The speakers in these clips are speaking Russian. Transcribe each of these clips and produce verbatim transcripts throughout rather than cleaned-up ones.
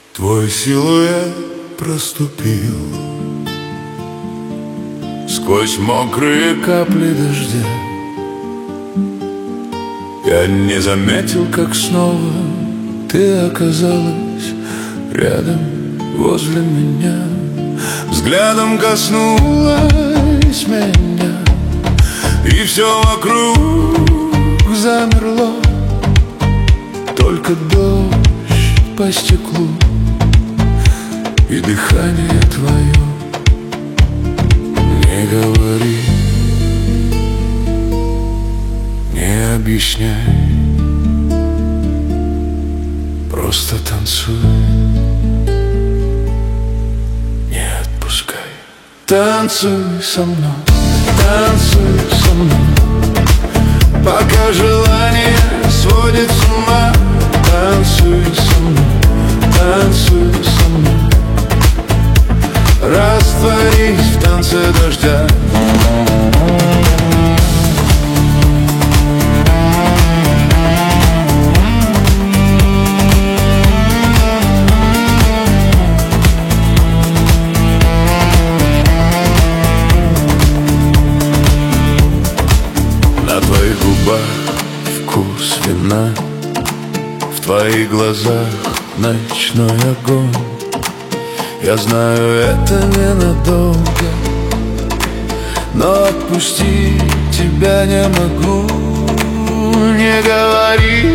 Твой силуэт проступил сквозь мокрые капли дождя. Я не заметил, как снова ты оказалась рядом, возле меня. Взглядом коснулась меня, и все вокруг замерло. Только дождь по стеклу и дыхание твое. Не говори, не объясняй, просто танцуй, не отпускай. Танцуй со мной, танцуй со мной, пока желание сводит с ума. Танцуй со мной, танцуй со мной, растворись в танце дождя. На твоих губах вкус вина, в твоих глазах ночной огонь. Я знаю, это ненадолго, но отпустить тебя не могу. Не говори,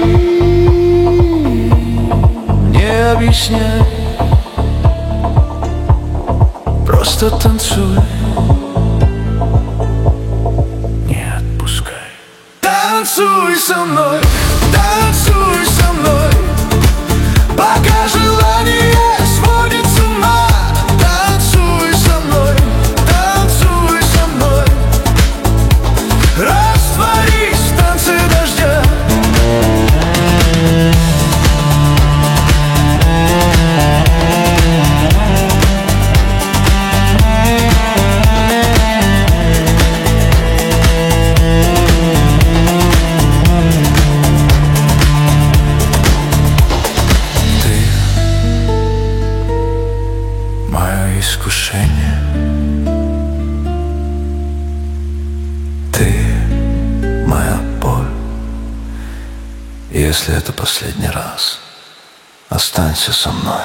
не объясняй, просто танцуй, не отпускай. Танцуй со мной, танцуй со мной, пока желание сводит с ума. Танцуй со мной, танцуй со мной, растворись в танце дождя. Искушение, ты моя боль. Если это последний раз, останься со мной.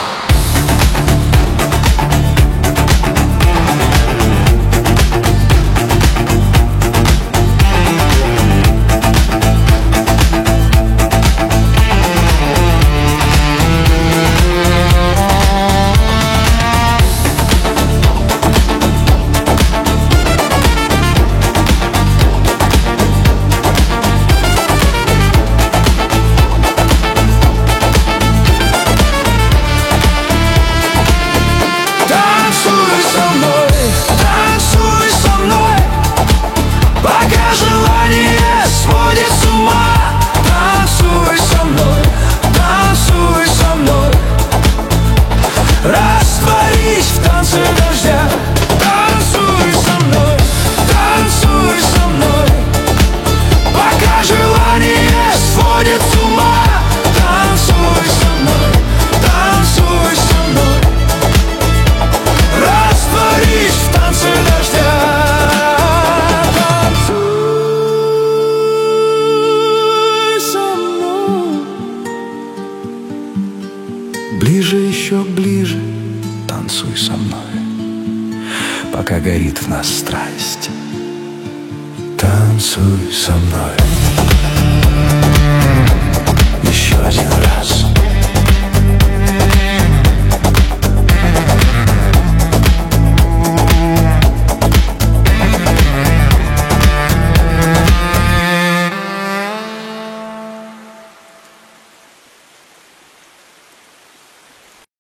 Растворись в танце дождя. Танцуй со мной, танцуй со мной, пока желание сводит с ума. Танцуй со мной, танцуй со мной, растворись в танце дождя. Танцуй со мной, ближе, еще ближе. Танцуй со мной, пока горит в нас страсть. Танцуй со мной еще один раз.